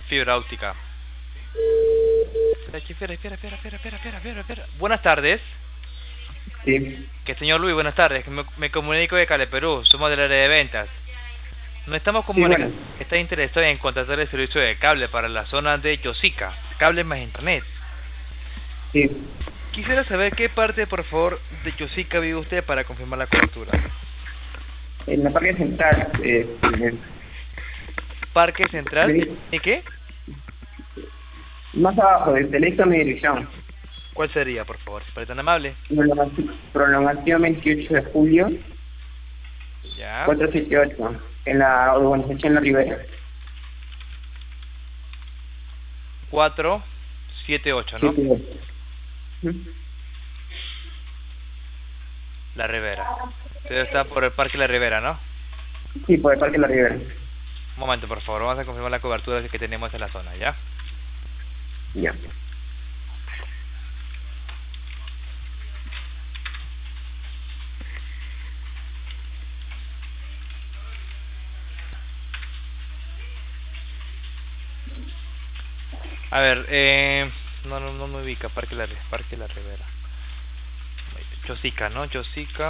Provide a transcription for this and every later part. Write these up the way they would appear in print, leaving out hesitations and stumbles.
fibra óptica. Espera. Buenas tardes. Sí, Que señor Luis, buenas tardes. Me comunico de Cale Perú, somos del área de ventas. Nos estamos sí, comunicando. bueno, Está interesado en contratar el servicio de cable para la zona de Yosica, cable más internet. sí. Quisiera saber qué parte, por favor, de Yosica vive usted para confirmar la cobertura. En la parte central, Parque Central, vení, ¿y qué? más abajo, del teléfono y dirección. ¿Cuál sería, por favor? Si parece tan amable. Prolongación 28 de julio, Ya. 478, en la urbanización La Ribera. 478, ¿no? 78. Ujú. La Ribera. Usted está por el Parque La Ribera, ¿no? Sí, por el Parque La Ribera. Un momento, por favor. Vamos a confirmar la cobertura que tenemos en la zona, ¿ya? Ya. A ver, no me ubica. Parque La Ribera. Chosica, ¿no? Chosica.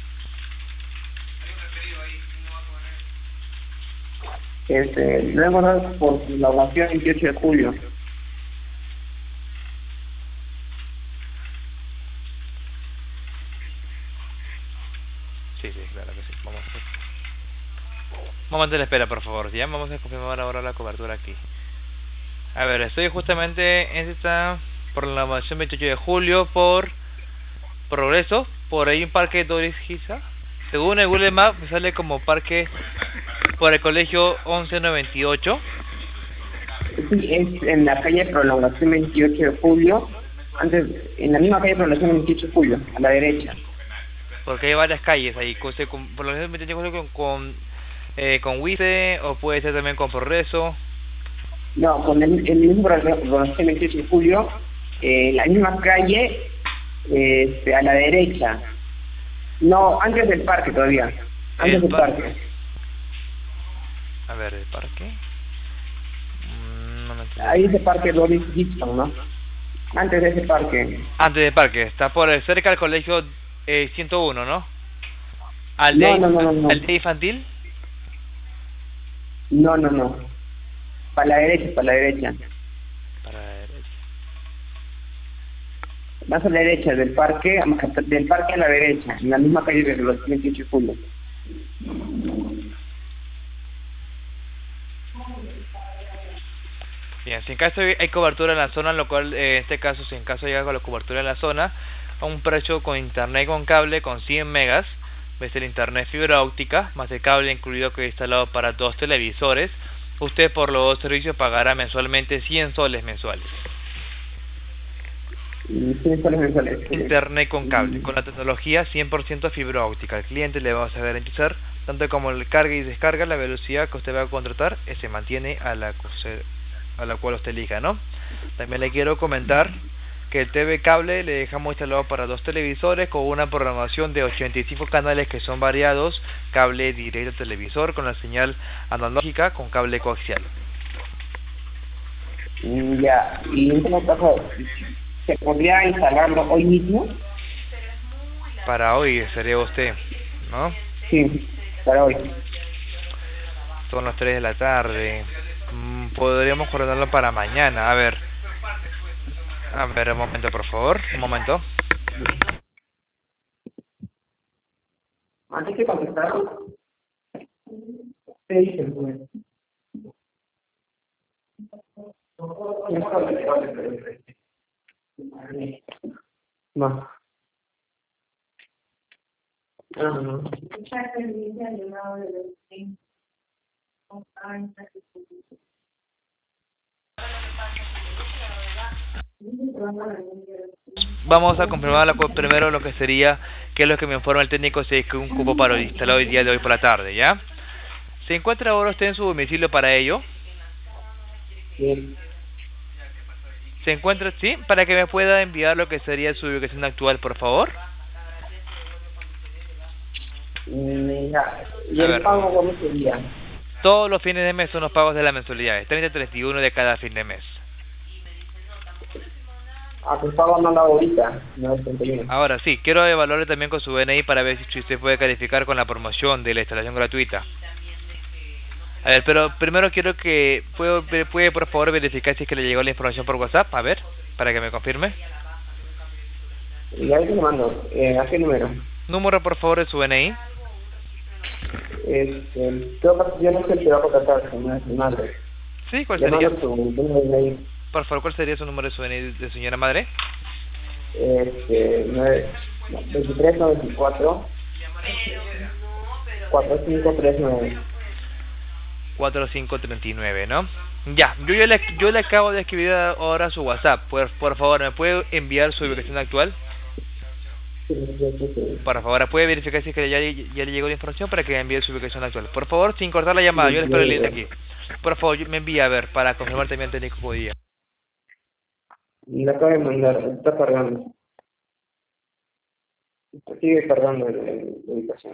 Luego por la ovación 28 de julio. Sí, claro que sí. Un momento de espera, por favor. Ya vamos a confirmar ahora la cobertura aquí. A ver, estoy justamente en esta programación 28 de julio por Progreso. Por ahí un parque Doris Giza. Según el Google Maps me sale como parque por el colegio 1198. Sí, es en la calle Prolongación 28 de julio, antes, en la misma calle Prolongación 28 de julio, a la derecha. Porque hay varias calles ahí. Por lo menos 28 de julio con Wice o puede ser también con Progreso. No, con el mismo Prolongación 28 de julio, la misma calle, a la derecha. No, antes del parque todavía, antes del parque. A ver, el parque. No me entendí. Ahí ese parque Doris Gibson, ¿no? Antes de ese parque. Antes del parque, está por cerca del colegio 101, ¿no? No, no, no, no, no. ¿Aldea infantil? No, no, no. Para la derecha, para la derecha. Para la derecha. Más a la derecha, del parque a la derecha, en la misma calle de los 28 de julio. Bien, si en caso hay cobertura en la zona, lo cual en este caso, si en caso llega con la cobertura en la zona, a un precio con internet con cable con 100 megas, ves el internet fibra óptica, más el cable incluido que he instalado para 2 televisores, usted por los dos servicios pagará mensualmente 100 soles mensuales. Y 100 soles mensuales. Internet con cable, con la tecnología 100% fibra óptica. Al cliente le vamos a garantizar, tanto como el carga y descarga, la velocidad que usted va a contratar se mantiene a la cual usted elija, ¿no? También le quiero comentar que el TV cable le dejamos instalado para 2 televisores con una programación de 85 canales que son variados, cable directo al televisor con la señal analógica con cable coaxial. Ya, y en todo caso, ¿se podría instalarlo hoy mismo? Para hoy sería usted, ¿no? Sí, para hoy. Son las 3 de la tarde. Podríamos coordinarlo para mañana. A ver, un momento, por favor. Un momento. ¿Antes que contestar? ¿Qué dicen, pues? No. No. Vamos a confirmar primero lo que sería, qué es lo que me informa el técnico, si es que un cupo para instalado el día de hoy por la tarde, ¿ya? ¿Se encuentra ahora usted en su domicilio para ello? Sí. ¿Se encuentra, sí? Para que me pueda enviar lo que sería su ubicación actual, por favor. Ya. ¿Y A el ver, pago cómo sería? Todos los fines de mes son los pagos de las mensualidades, 30 y 31 de cada fin de mes. Pues pago mandado ahorita, no es 31. Ahora sí, quiero evaluarle también con su DNI para ver si usted puede calificar con la promoción de la instalación gratuita. A ver, pero primero quiero que... ¿Puede por favor verificar si es que le llegó la información por WhatsApp? A ver, para que me confirme. Y ahí te lo mando. ¿A qué número? Número por favor de su DNI. Yo no sé el que va a contratar, no es mi madre. Sí, ¿cuál Le sería? mando su número de mail. Por favor, ¿cuál sería su número de su DNI de señora madre? 2394 4539. 4539, ¿no? Ya, yo le acabo de escribir ahora su WhatsApp. Por favor, ¿me puede enviar su ubicación actual? Por favor, ¿puede verificar si es que ya le llegó la información para que me envíe su ubicación actual? Por favor, sin cortar la llamada, yo le espero el link aquí. Por favor, me envía a ver, para confirmar también el técnico podía. Le acabo de mandar, está cargando. Sigue cargando la ubicación.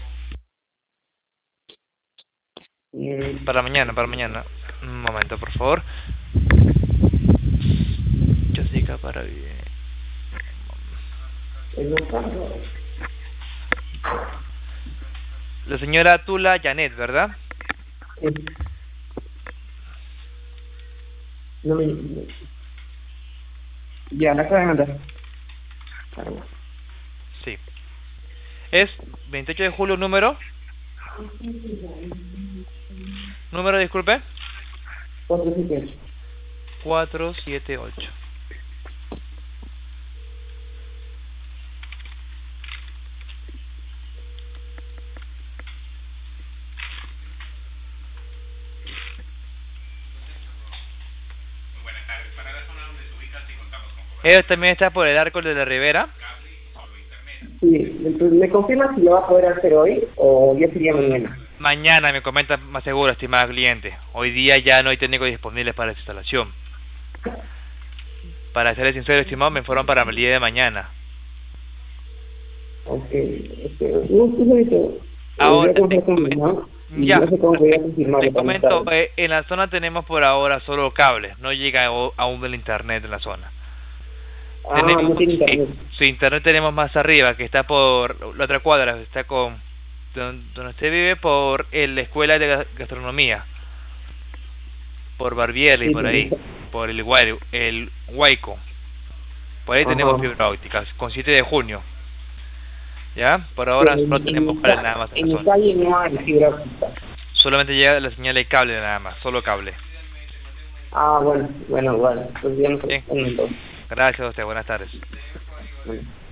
Para mañana. Un momento, por favor. Jessica para bien. La señora Tula Janet, ¿verdad? Ya, la acabo de mandar. Sí. Es 28 de julio, número. Número, disculpe. 478. 478. Ellos también está por el Arco de la Ribera. Sí, entonces, ¿me confirma si lo va a poder hacer hoy o ya sería mañana? Mañana me comenta más seguro, estimada cliente. Hoy día ya no hay técnicos disponibles para esa instalación. Para serles sincero, estimado, me fueron para el día de mañana. Ok, ahora, ya, no sé cómo voy a confirmar. te comento, en la zona tenemos por ahora solo cables, no llega aún el internet en la zona. No tiene internet. Su internet tenemos más arriba, que está por la otra cuadra, está con donde usted vive, por la escuela de gastronomía, por Barbieri, sí, por ahí, por el Huayco. Por ahí tenemos fibra óptica, con 7 de junio. ¿Ya? Por ahora no tenemos cable nada más en la zona. Calle no hay fibra óptica. Solamente llega la señal de cable nada más, solo cable. Bueno, pues ya no sé. Gracias a usted, buenas tardes. Bueno.